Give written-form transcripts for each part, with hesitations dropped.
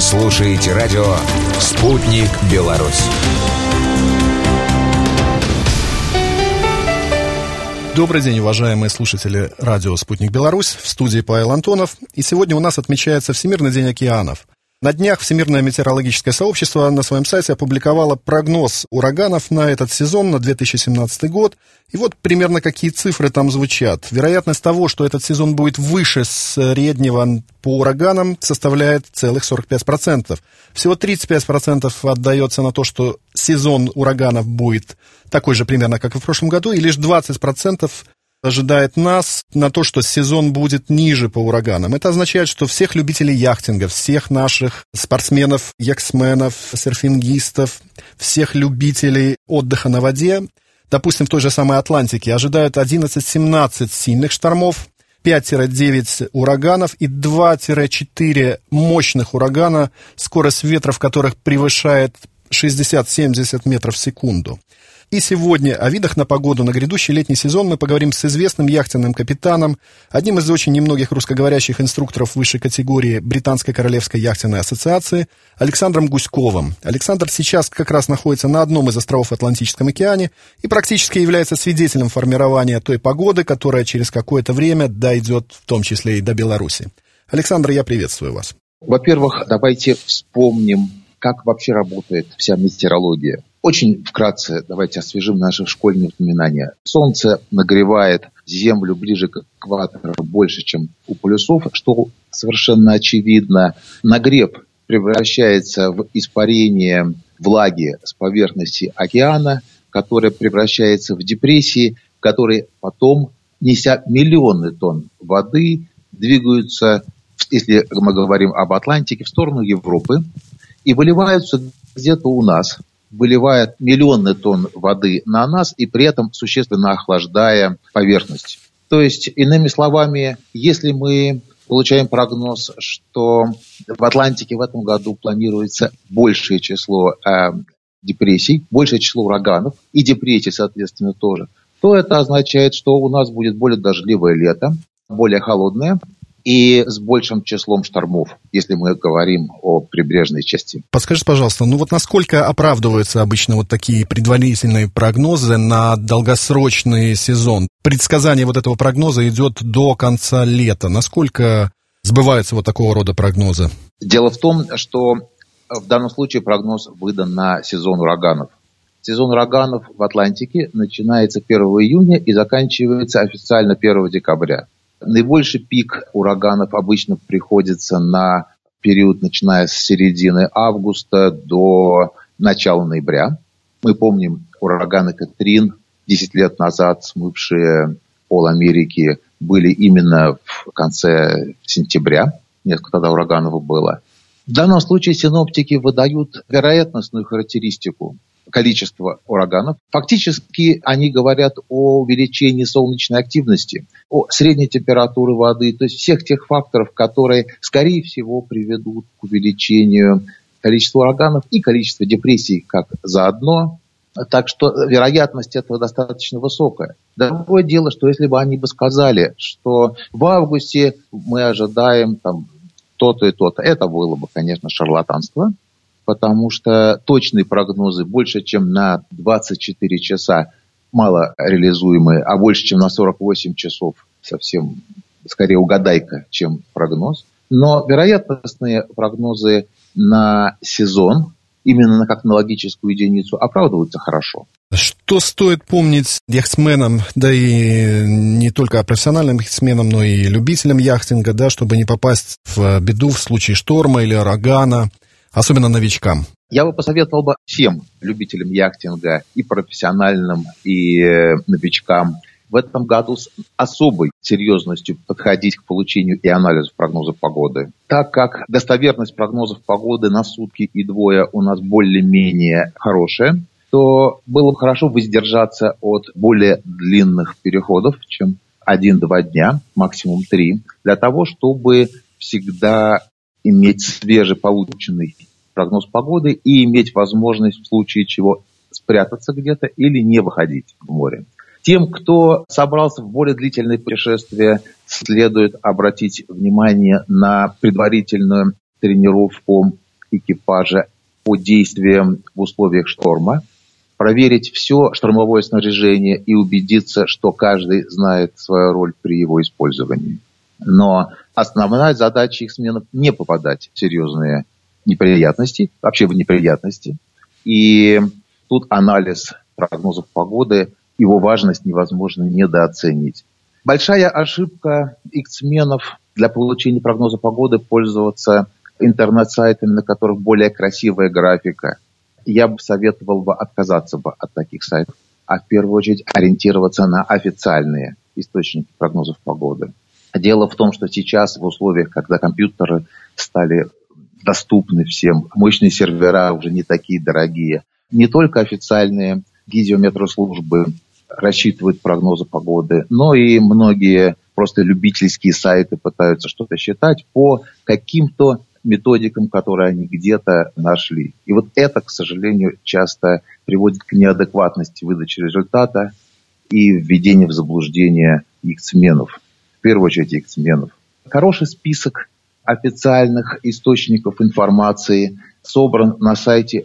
слушаете радио «Спутник Беларусь». Добрый день, уважаемые слушатели радио «Спутник Беларусь». В студии Павел Антонов. И сегодня у нас отмечается Всемирный день океанов. На днях Всемирное метеорологическое сообщество на своем сайте опубликовало прогноз ураганов на этот сезон, на 2017 год. И вот примерно какие цифры там звучат. Вероятность того, что этот сезон будет выше среднего по ураганам, составляет целых 45%. Всего 35% отдается на то, что сезон ураганов будет такой же примерно, как и в прошлом году, и лишь 20% ожидает нас на то, что сезон будет ниже по ураганам. Это означает, что всех любителей яхтинга, всех наших спортсменов, яхтсменов, серфингистов, всех любителей отдыха на воде, допустим, в той же самой Атлантике, ожидают 11-17 сильных штормов, 5-9 ураганов и 2-4 мощных урагана, скорость ветра в которых превышает 60-70 метров в секунду. И сегодня о видах на погоду на грядущий летний сезон мы поговорим с известным яхтенным капитаном, одним из очень немногих русскоговорящих инструкторов высшей категории Британской Королевской яхтенной ассоциации Александром Гуськовым. Александр сейчас как раз находится на одном из островов в Атлантическом океане и практически является свидетелем формирования той погоды, которая через какое-то время дойдет в том числе и до Беларуси. Александр, я приветствую вас. Во-первых, давайте вспомним, как вообще работает вся метеорология. Очень вкратце давайте освежим наши школьные воспоминания. Солнце нагревает Землю ближе к экватору больше, чем у полюсов, что совершенно очевидно. Нагрев превращается в испарение влаги с поверхности океана, которая превращается в депрессии, которые потом, неся миллионы тонн воды, двигаются, если мы говорим об Атлантике, в сторону Европы и выливаются где-то у нас. Выливает миллионы тонн воды на нас и при этом существенно охлаждая поверхность. То есть, иными словами, если мы получаем прогноз, что в Атлантике в этом году планируется большее число депрессий, большее число ураганов и депрессий, соответственно, тоже, то это означает, что у нас будет более дождливое лето, более холодное, и с большим числом штормов, если мы говорим о прибрежной части. Подскажите, пожалуйста, насколько оправдываются обычно вот такие предварительные прогнозы на долгосрочный сезон? Предсказание вот этого прогноза идет до конца лета. Насколько сбываются вот такого рода прогнозы? Дело в том, что в данном случае прогноз выдан на сезон ураганов. Сезон ураганов в Атлантике начинается 1 июня и заканчивается официально 1 декабря. Наибольший пик ураганов обычно приходится на период, начиная с середины августа до начала ноября. Мы помним ураганы Катрин, 10 лет назад смывшие пол Америки, были именно в конце сентября. Несколько тогда ураганов было. В данном случае синоптики выдают вероятностную характеристику количества ураганов. Фактически они говорят о увеличении солнечной активности, о средней температуре воды, то есть всех тех факторов, которые, скорее всего, приведут к увеличению количества ураганов и количества депрессий как заодно. Так что вероятность этого достаточно высокая. Другое дело, что если бы они бы сказали, что в августе мы ожидаем то-то и то-то, это было бы, конечно, шарлатанство. Потому что точные прогнозы больше, чем на 24 часа мало реализуемые, а больше, чем на 48 часов совсем, скорее, угадайка, чем прогноз. Но вероятностные прогнозы на сезон, именно как на логическую единицу, оправдываются хорошо. Что стоит помнить яхтсменам, да и не только профессиональным яхтсменам, но и любителям яхтинга, да, чтобы не попасть в беду в случае шторма или урагана? Особенно новичкам. Я бы посоветовал всем любителям яхтинга, и профессиональным, и новичкам, в этом году с особой серьезностью подходить к получению и анализу прогнозов погоды. Так как достоверность прогнозов погоды на сутки и двое у нас более-менее хорошая, то было бы хорошо воздержаться от более длинных переходов, чем 1-2 дня, максимум 3, для того, чтобы всегда иметь свежеполученный прогноз погоды и иметь возможность в случае чего спрятаться где-то или не выходить в море. Тем, кто собрался в более длительное путешествие, следует обратить внимание на предварительную тренировку экипажа по действиям в условиях шторма, проверить все штормовое снаряжение и убедиться, что каждый знает свою роль при его использовании. Но основная задача эксменов – не попадать в серьезные неприятности, вообще в неприятности. И тут анализ прогнозов погоды, его важность невозможно недооценить. Большая ошибка эксменов для получения прогноза погоды – пользоваться интернет-сайтами, на которых более красивая графика. Я бы советовал отказаться от таких сайтов, а в первую очередь ориентироваться на официальные источники прогнозов погоды. Дело в том, что сейчас в условиях, когда компьютеры стали доступны всем, мощные сервера уже не такие дорогие, не только официальные гидрометеослужбы рассчитывают прогнозы погоды, но и многие просто любительские сайты пытаются что-то считать по каким-то методикам, которые они где-то нашли. И вот это, к сожалению, часто приводит к неадекватности выдачи результата и введению в заблуждение яхтсменов. В первую очередь яхтсменов. Хороший список официальных источников информации собран на сайте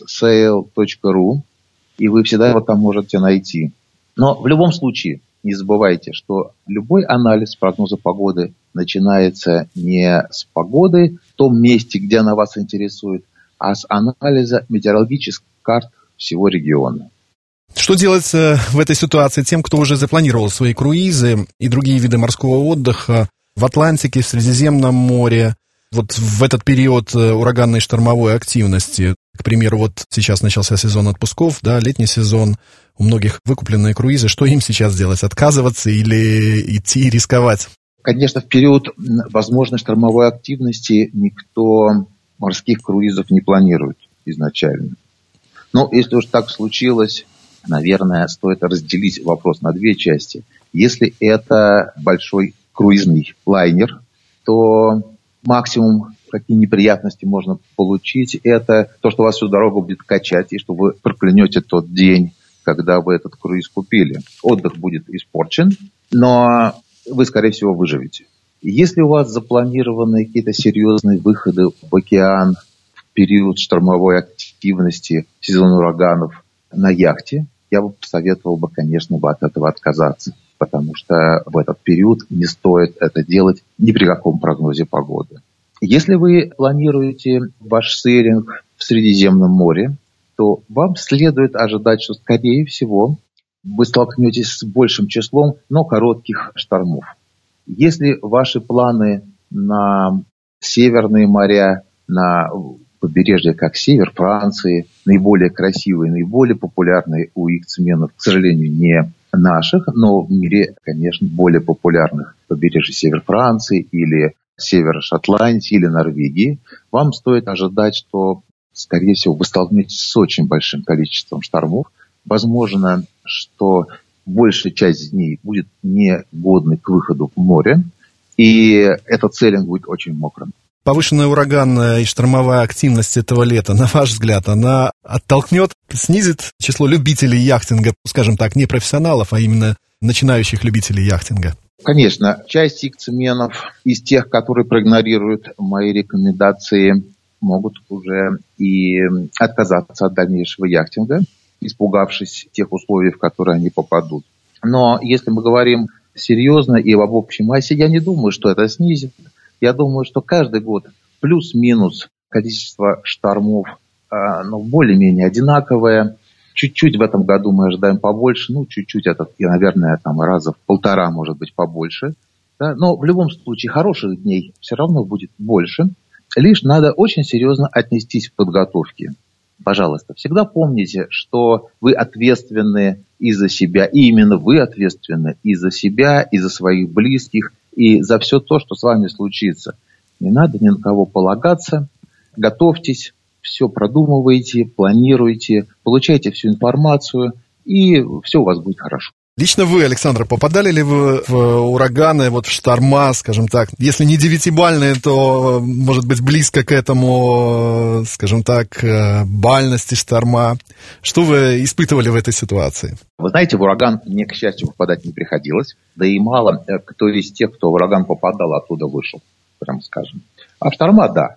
forsail.ru, и вы всегда его там можете найти. Но в любом случае не забывайте, что любой анализ прогноза погоды начинается не с погоды в том месте, где она вас интересует, а с анализа метеорологических карт всего региона. Что делать в этой ситуации тем, кто уже запланировал свои круизы и другие виды морского отдыха в Атлантике, в Средиземном море, вот в этот период ураганной штормовой активности? К примеру, вот сейчас начался сезон отпусков, да, летний сезон, у многих выкупленные круизы. Что им сейчас делать? Отказываться или идти и рисковать? Конечно, в период возможной штормовой активности никто морских круизов не планирует изначально. Но если уж так случилось, наверное, стоит разделить вопрос на две части. Если это большой круизный лайнер, то максимум, какие неприятности можно получить, это то, что вас всю дорогу будет качать, и что вы проклянете тот день, когда вы этот круиз купили. Отдых будет испорчен, но вы, скорее всего, выживете. Если у вас запланированы какие-то серьезные выходы в океан в период штормовой активности, в сезон ураганов на яхте, я бы посоветовал бы, конечно, от этого отказаться, потому что в этот период не стоит это делать ни при каком прогнозе погоды. Если вы планируете ваш сейлинг в Средиземном море, то вам следует ожидать, что, скорее всего, вы столкнетесь с большим числом, но коротких штормов. Если ваши планы на северные моря, на побережье, как север Франции, наиболее красивые, наиболее популярные у яхтсменов, к сожалению, не наших, но в мире, конечно, более популярных побережье север Франции или север Шотландии или Норвегии, вам стоит ожидать, что, скорее всего, вы столкнетесь с очень большим количеством штормов. Возможно, что большая часть из них будет негодной к выходу в море, и этот сейлинг будет очень мокрым. Повышенная ураганная и штормовая активность этого лета, на ваш взгляд, она оттолкнет, снизит число любителей яхтинга, скажем так, не профессионалов, а именно начинающих любителей яхтинга? Конечно, часть яхтсменов из тех, которые проигнорируют мои рекомендации, могут уже и отказаться от дальнейшего яхтинга, испугавшись тех условий, в которые они попадут. Но если мы говорим серьезно и в общей массе, я не думаю, что это снизит. Я думаю, что каждый год плюс-минус количество штормов более-менее одинаковое. Чуть-чуть в этом году мы ожидаем побольше, чуть-чуть это, наверное, раза в 1,5, может быть, побольше. Да? Но в любом случае хороших дней все равно будет больше. Лишь надо очень серьезно отнестись к подготовке. Пожалуйста, всегда помните, что вы ответственны и за себя, и именно вы ответственны и за себя, и за своих близких, и за все то, что с вами случится. Не надо ни на кого полагаться. Готовьтесь, все продумывайте, планируйте, получайте всю информацию, и все у вас будет хорошо. Лично вы, Александр, попадали ли вы в ураганы, в шторма, скажем так, если не 9-бальные, то, может быть, близко к этому, скажем так, бальности шторма? Что вы испытывали в этой ситуации? Вы знаете, в ураган мне, к счастью, попадать не приходилось, да и мало кто из тех, кто в ураган попадал, оттуда вышел, прямо скажем. А в шторма, да.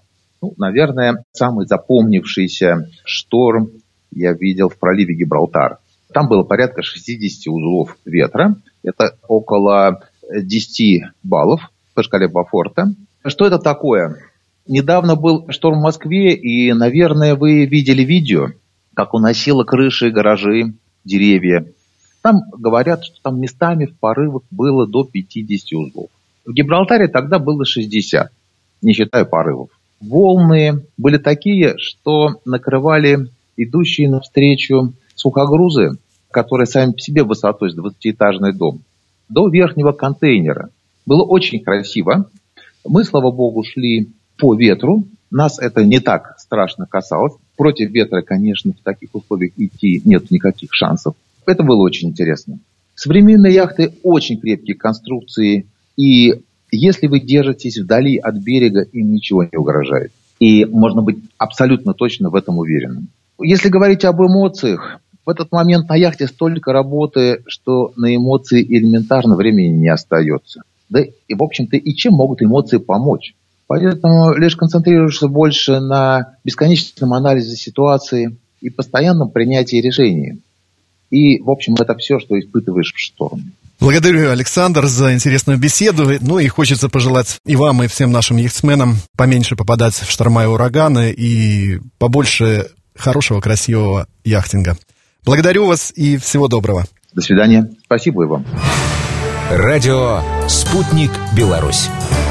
Наверное, самый запомнившийся шторм я видел в проливе Гибралтар. Там было порядка 60 узлов ветра. Это около 10 баллов по шкале Бафорта. Что это такое? Недавно был шторм в Москве, и, наверное, вы видели видео, как уносило крыши, гаражи, деревья. Там говорят, что там местами в порывах было до 50 узлов. В Гибралтаре тогда было 60, не считая порывов. Волны были такие, что накрывали идущие навстречу сухогрузы, которые сами по себе высотой с 20-этажный дом, до верхнего контейнера. Было очень красиво. Мы, слава богу, шли по ветру. Нас это не так страшно касалось. Против ветра, конечно, в таких условиях идти нет никаких шансов. Это было очень интересно. Современные яхты очень крепкие конструкции. И если вы держитесь вдали от берега, им ничего не угрожает. И можно быть абсолютно точно в этом уверенным. Если говорить об эмоциях, в этот момент на яхте столько работы, что на эмоции элементарно времени не остается. Да и, в общем-то, и чем могут эмоции помочь? Поэтому лишь концентрируешься больше на бесконечном анализе ситуации и постоянном принятии решений. И, в общем, это все, что испытываешь в шторме. Благодарю, Александр, за интересную беседу. И хочется пожелать и вам, и всем нашим яхтсменам поменьше попадать в шторма и ураганы и побольше хорошего, красивого яхтинга. Благодарю вас и всего доброго. До свидания. Спасибо и вам. Радио «Спутник Беларусь».